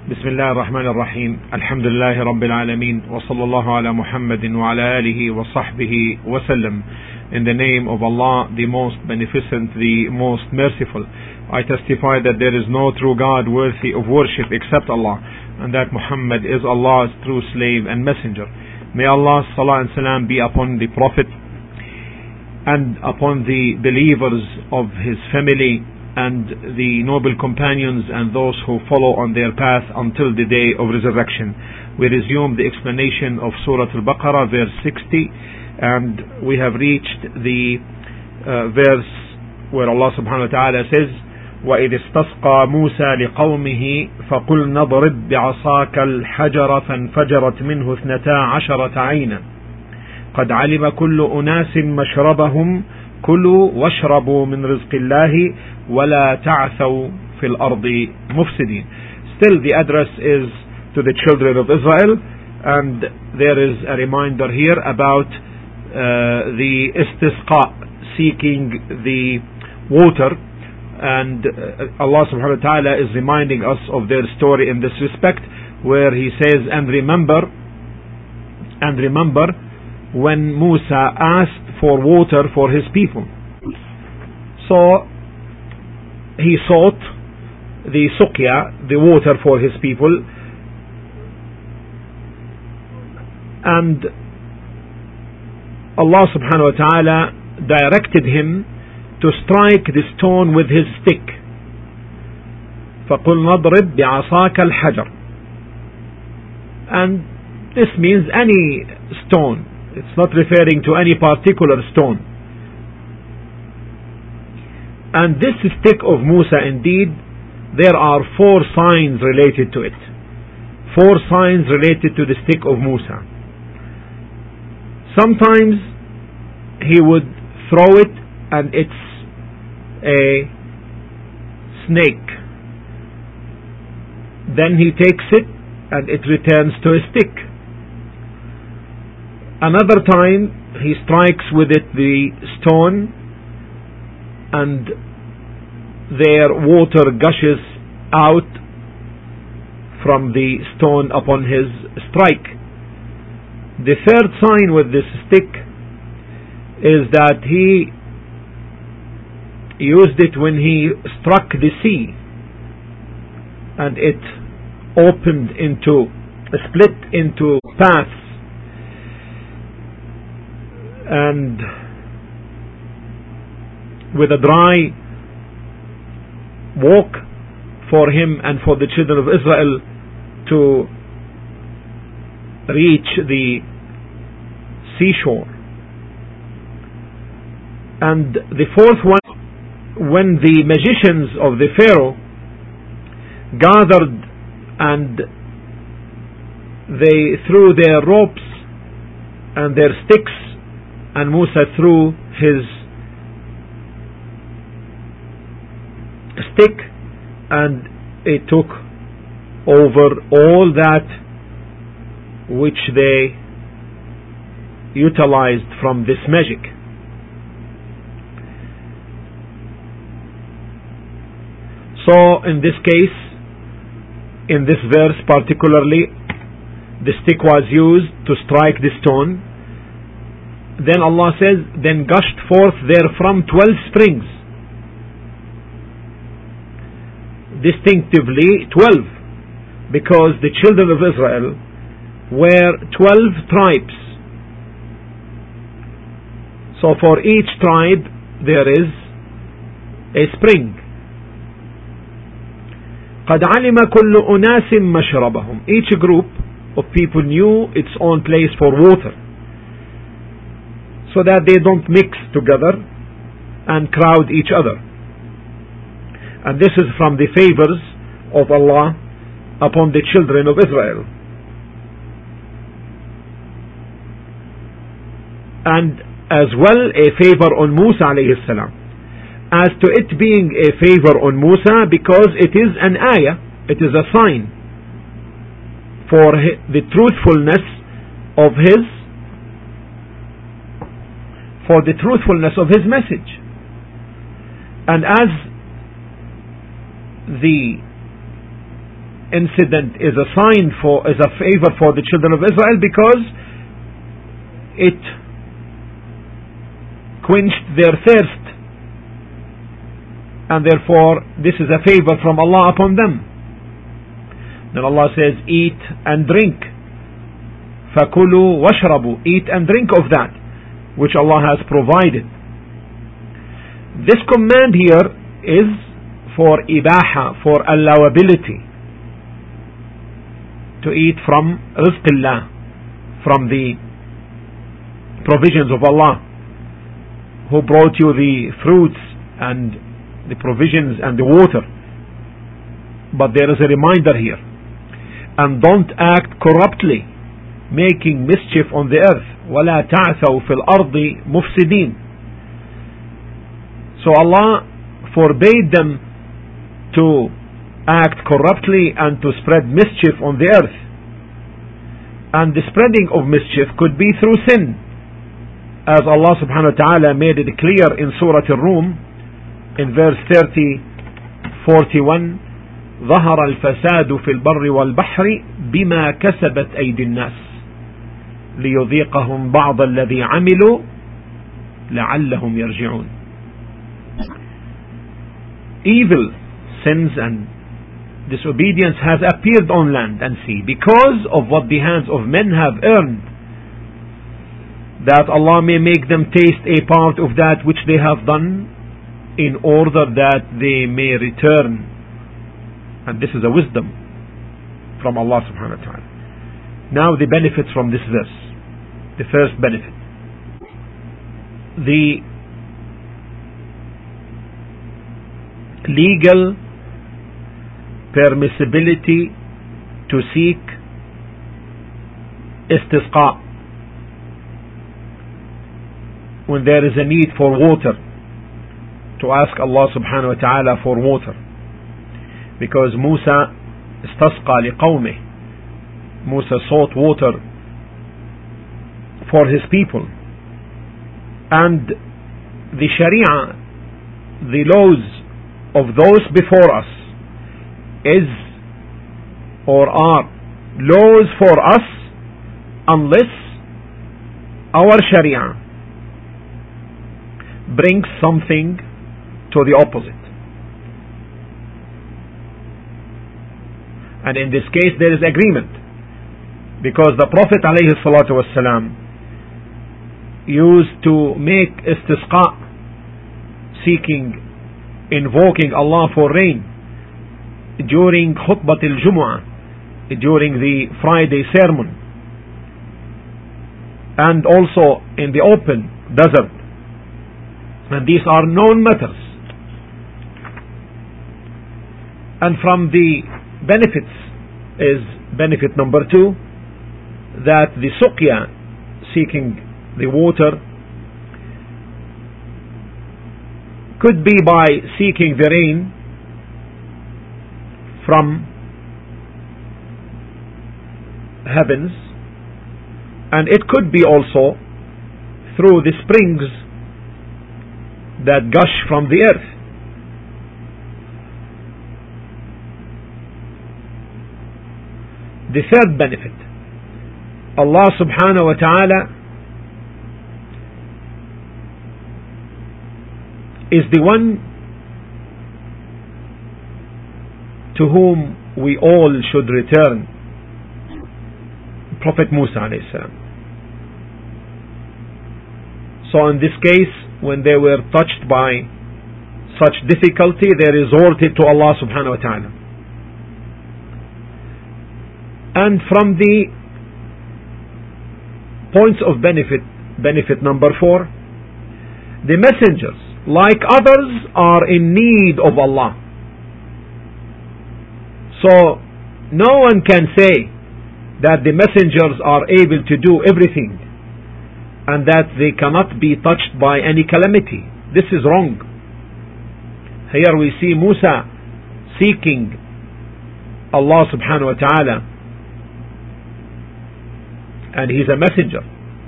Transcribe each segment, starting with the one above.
بسم الله الرحمن الرحيم الحمد لله رب العالمين وصلى الله على محمد وعلى آله وصحبه وسلم. In the name of Allah, the most beneficent, the most merciful, I testify that there is no true God worthy of worship except Allah, and that Muhammad is Allah's true slave and messenger. May Allah's salah and salam be upon the Prophet and upon the believers of his family and the noble companions and those who follow on their path until the day of resurrection. We resume the explanation of Surah Al-Baqarah, verse 60, and we have reached the verse where Allah subhanahu wa ta'ala says, وَإِذِ اسْتَسْقَى مُوسَى لِقَوْمِهِ فَقُلْ نَضْرِبْ بِعَصَاكَ الْحَجَرَ فَانْفَجَرَتْ مِنْهُ 12 عَيْنًا قَدْ عَلِمَ كُلُّ أُنَاسٍ مَشْرَبَهُمْ كُلُوا وَاشْرَبُوا مِنْ رِزْقِ اللَّهِ وَلَا تَعْثَوْا فِي الْأَرْضِ مُفْسِدِينَ. Still the address is to the children of Israel, and there is a reminder here about the istisqa, seeking the water, and Allah subhanahu wa ta'ala is reminding us of their story in this respect, where he says, and remember when Musa asked for water for his people. So he sought the suqya, the water for his people, and Allah subhanahu wa ta'ala directed him to strike the stone with his stick. فَقُلْ نَضْرِبْ بِعَصَاكَ الْحَجَرِ. And this means any stone. It's not referring to any particular stone. And this stick of Musa, indeed, there are 4 signs related to it. 4 signs related to the stick of Musa. Sometimes he would throw it and it's a snake. Then he takes it and it returns to a stick. Another time he strikes with it the stone and their water gushes out from the stone upon his strike. The third sign with this stick is that he used it when he struck the sea, and it opened into, split into paths, and with a dry walk for him and for the children of Israel to reach the seashore. And the fourth one, when the magicians of the Pharaoh gathered and they threw their ropes and their sticks, and Musa threw his stick, and it took over all that which they utilized from this magic. So in this case, in this verse particularly, the stick was used to strike the stone. Then Allah says, then gushed forth therefrom 12 springs. Distinctively 12, because the children of Israel were 12 tribes. So for each tribe there is a spring. قَدْ عَلِمَ كُلُّ أُنَاسٍ مَشْرَبَهُمْ. Each group of people knew its own place for water, so that they don't mix together and crowd each other. And this is from the favors of Allah upon the children of Israel. And as well a favor on Musa alayhi salam. As to it being a favor on Musa, because it is an ayah, it is a sign for the truthfulness of his message. And as the incident is a favor for the children of Israel because it quenched their thirst, and therefore this is a favor from Allah upon them. Then Allah says, eat and drink. فَكُلُوا وَاشْرَبُوا. Eat and drink of that which Allah has provided. This command here is for ibaha, for allowability, to eat from rizqillah, from the provisions of Allah, who brought you the fruits and the provisions and the water. But there is a reminder here, and don't act corruptly, making mischief on the earth. وَلَا تَعْثَوْا فِي الْأَرْضِ مُفْسِدِينَ. So Allah forbade them to act corruptly and to spread mischief on the earth. And the spreading of mischief could be through sin, as Allah subhanahu wa ta'ala made it clear in Surah Ar-Rum in verse 41 ظهر الفساد في البر والبحر بما كسبت أيدي الناس ليذيقهم بعض الذي عملوا لعلهم يرجعون. Evil, sins and disobedience has appeared on land and sea because of what the hands of men have earned, that Allah may make them taste a part of that which they have done, in order that they may return. And this is a wisdom from Allah subhanahu wa ta'ala. Now the benefits from this verse. The first benefit, the legal permissibility to seek istisqa when there is a need for water, to ask Allah subhanahu wa ta'ala for water, because Musa istasqa liqawmih, Musa sought water for his people. And the Sharia, the laws of those before us, is or are laws for us unless our Sharia brings something to the opposite. And in this case there is agreement, because the Prophet ﷺ used to make istisqa, seeking, invoking Allah for rain, during khutbat al-Jumu'ah, during the Friday sermon, and also in the open desert. And these are known matters. And from the benefits is benefit number 2, that the suqya, seeking the water, could be by seeking the rain from heavens, and it could be also through the springs that gush from the earth. The third benefit, Allah subhanahu wa ta'ala is the one to whom we all should return, Prophet Musa alayhi salam. So in this case, when they were touched by such difficulty, they resorted to Allah subhanahu wa ta'ala. And from the points of benefit number 4, the messengers, like others, are in need of Allah. So no one can say that the messengers are able to do everything and that they cannot be touched by any calamity. This is wrong. Here we see Musa seeking Allah subhanahu wa ta'ala, and he's a messenger,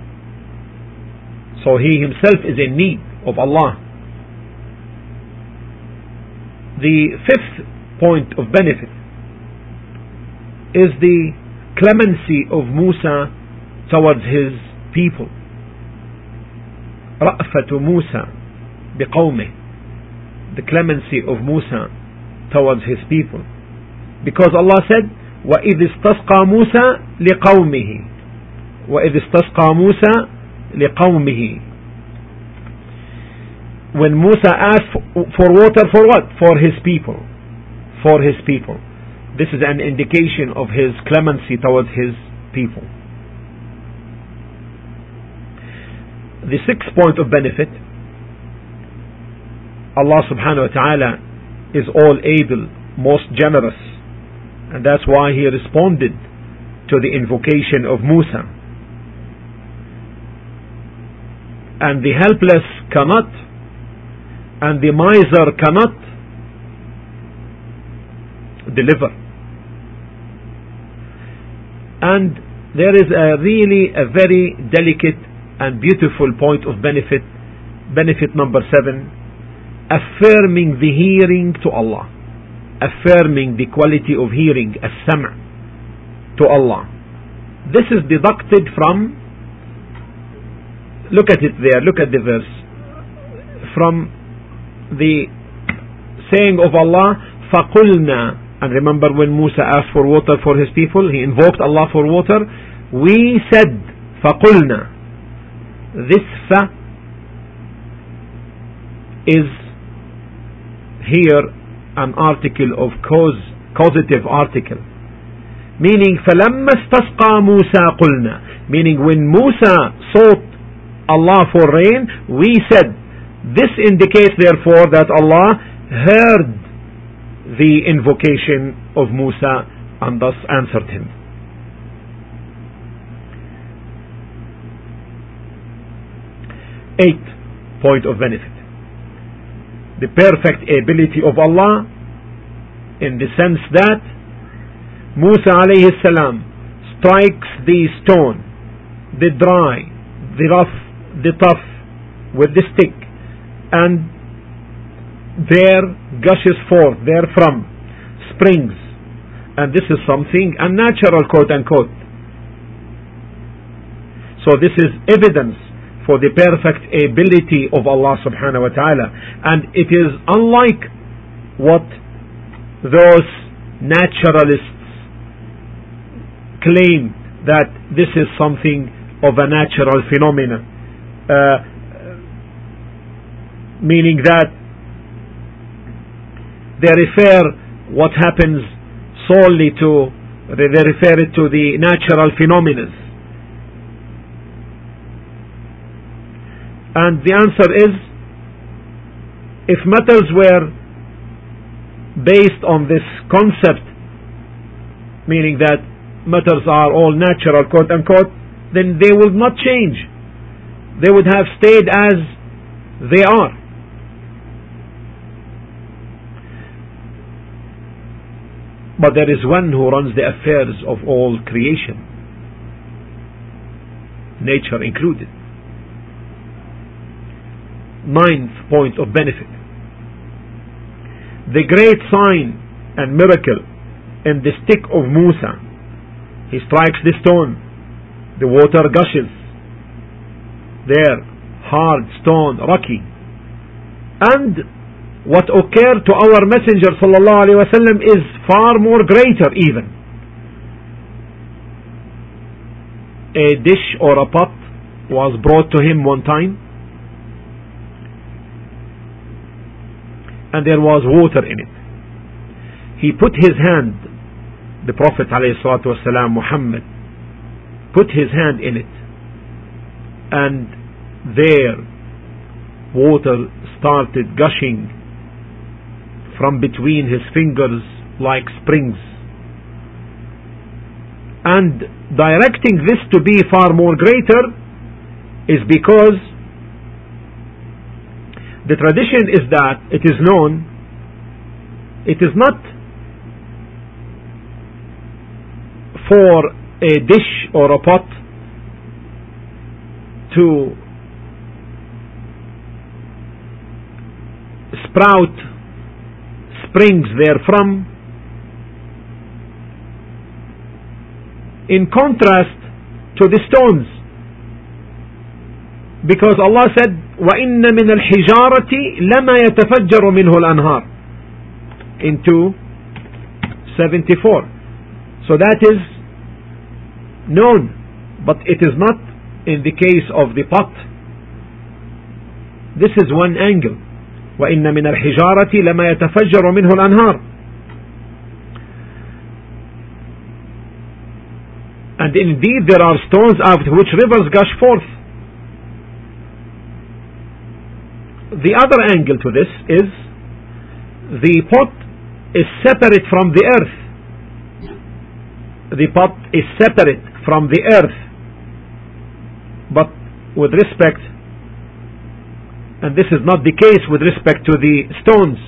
so he himself is in need of Allah. The fifth point of benefit is the clemency of Musa towards his people. رأفة موسى بقومه, the clemency of Musa towards his people, because Allah said وَإِذِ اسْتَسْقَى مُوسَى لِقَوْمِهِ وَإِذِ اسْتَسْقَى مُوسَى لِقَوْمِهِ. When Musa asked for water, for what? For his people. For his people. This is an indication of his clemency towards his people. The sixth point of benefit, Allah subhanahu wa ta'ala is all able, most generous, and that's why He responded to the invocation of Musa. And the helpless cannot, and the miser cannot deliver. And there is really a very delicate and beautiful point of benefit. Benefit number 7, affirming the hearing to Allah, affirming the quality of hearing, as-sam' to Allah. This is deducted from, look at it there, look at the verse, from the saying of Allah, فَقُلْنَا. And remember when Musa asked for water for his people, he invoked Allah for water. We said, فَقُلْنَا. This fa is here an article of causative article, meaning فَلَمَّا اسْتَسْقَى مُوسَى قُلْنَا, meaning when Musa sought Allah for rain, we said. This indicates therefore that Allah heard the invocation of Musa and thus answered him. Eighth point of benefit, the perfect ability of Allah, in the sense that Musa alayhi salam strikes the stone, the dry, the rough, the tough, with the stick, and there gushes forth therefrom springs, and this is something unnatural, quote unquote. So this is evidence for the perfect ability of Allah subhanahu wa ta'ala, and it is unlike what those naturalists claim, that this is something of a natural phenomenon, meaning that they refer what happens solely to, they refer it to the natural phenomena. And the answer is, if matters were based on this concept, meaning that matters are all natural, quote unquote, then they would not change. They would have stayed as they are. But there is one who runs the affairs of all creation, nature included. Ninth point of benefit, the great sign and miracle in the stick of Musa. He strikes the stone, the water gushes there, hard stone, rocky. And what occurred to our Messenger sallallahu alaihi wasallam is far more greater even. A dish or a pot was brought to him one time, and there was water in it. He put his hand, the Prophet alayhi salatu wasalam, Muhammad, put his hand in it, and there water started gushing from between his fingers like springs. And directing this to be far more greater is because the tradition is that it is known, it is not for a dish or a pot to sprout springs therefrom, in contrast to the stones, because Allah said وَإِنَّ مِنَ الْحِجَارَةِ لَمَا يَتَفَجَّرُ مِنْهُ الْأَنْهَارِ in 274. So that is known, but it is not in the case of the pot. This is one angle. وَإِنَّ مِنَ الْحِجَارَةِ لَمَا يَتَفَجَّرُ مِنْهُ الْأَنْهَارِ. And indeed there are stones out of which rivers gush forth. The other angle to this is the pot is separate from the earth. The pot is separate from the earth, but with respect, and this is not the case with respect to the stones,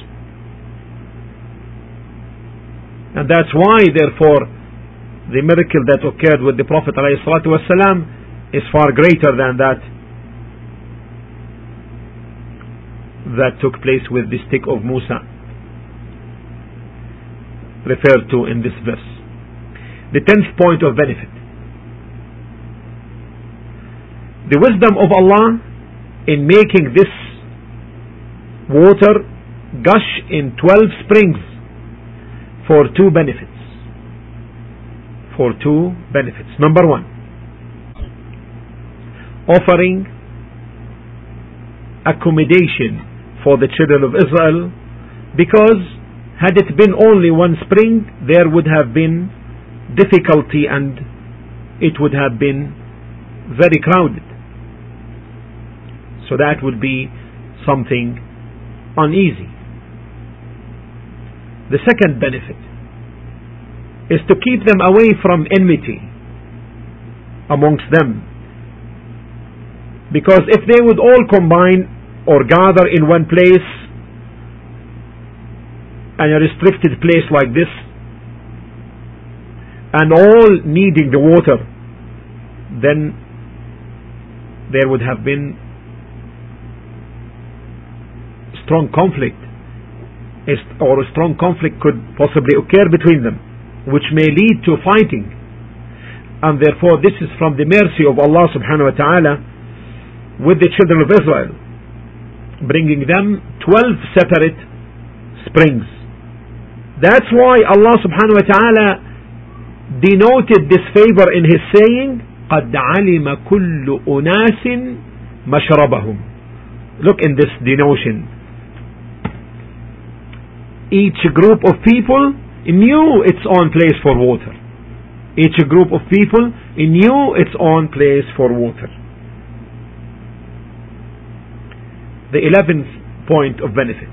and that's why therefore the miracle that occurred with the Prophet ﷺ is far greater than that took place with the stick of Musa referred to in this verse. The 10th point of benefit: the wisdom of Allah in making this water gush in 12 springs for two benefits. Number one, offering accommodation for the children of Israel, because had it been only one spring there would have been difficulty and it would have been very crowded. So that would be something uneasy. The second benefit is to keep them away from enmity amongst them, because if they would all combine or gather in one place, and a restricted place like this, and all needing the water, then there would have been strong conflict, or a strong conflict could possibly occur between them, which may lead to fighting. And therefore this is from the mercy of Allah subhanahu wa ta'ala with the children of Israel, bringing them 12 separate springs. That's why Allah subhanahu wa ta'ala denoted this favor in his saying, قَدْ عَلِمَ كُلُّ أُنَاسٍ مَشْرَبَهُم. Look in this denotion. Each group of people knew its own place for water. Each group of people knew its own place for water. The 11th point of benefit: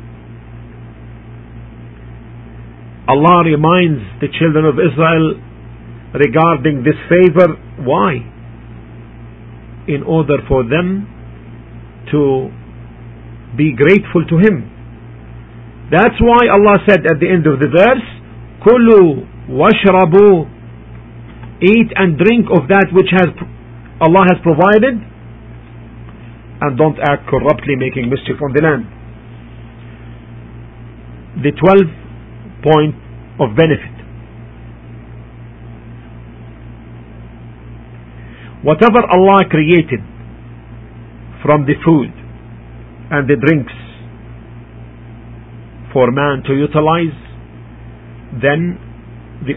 Allah reminds the children of Israel regarding this favor. Why? In order for them to be grateful to Him. That's why Allah said at the end of the verse, Kulu washrabu, eat and drink of that which Allah has provided, and don't act corruptly, making mischief on the land. The 12th point of benefit: whatever Allah created from the food and the drinks for man to utilize, then the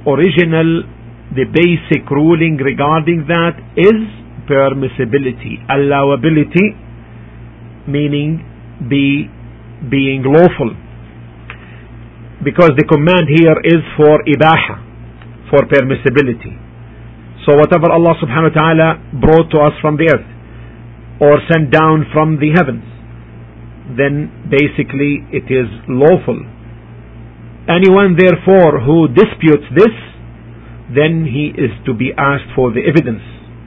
basic ruling regarding that is permissibility, allowability, meaning being lawful, because the command here is for ibaha, for permissibility. So whatever Allah subhanahu wa ta'ala brought to us from the earth or sent down from the heavens, then basically it is lawful. Anyone therefore who disputes this, then he is to be asked for the evidence.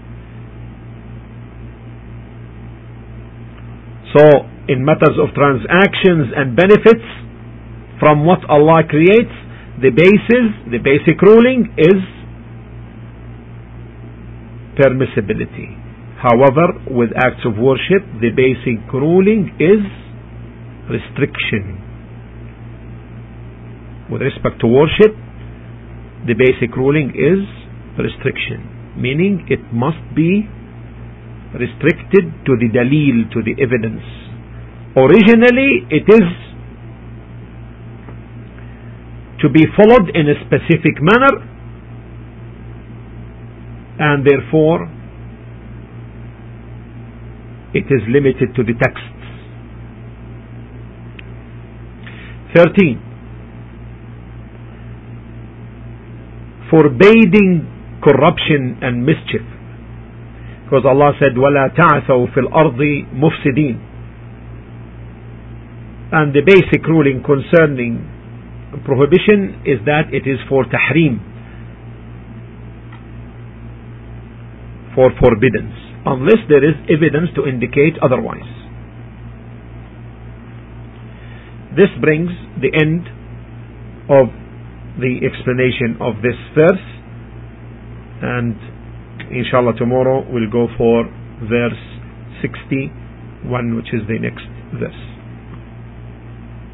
So in matters of transactions and benefits from what Allah creates, the basic ruling is permissibility. However, with acts of worship, the basic ruling is restriction. With respect to worship, the basic ruling is restriction, meaning it must be restricted to the dalil, to the evidence. Originally it is to be followed in a specific manner, and therefore it is limited to the texts. 13. Forbidding corruption and mischief, because Allah said وَلَا تَعْثَوْا فِي الْأَرْضِ مُفْسِدِينَ, and the basic ruling concerning prohibition is that it is for tahrim, for forbiddance, unless there is evidence to indicate otherwise. This brings the end of the explanation of this verse, and inshallah tomorrow we'll go for verse 61, which is the next verse.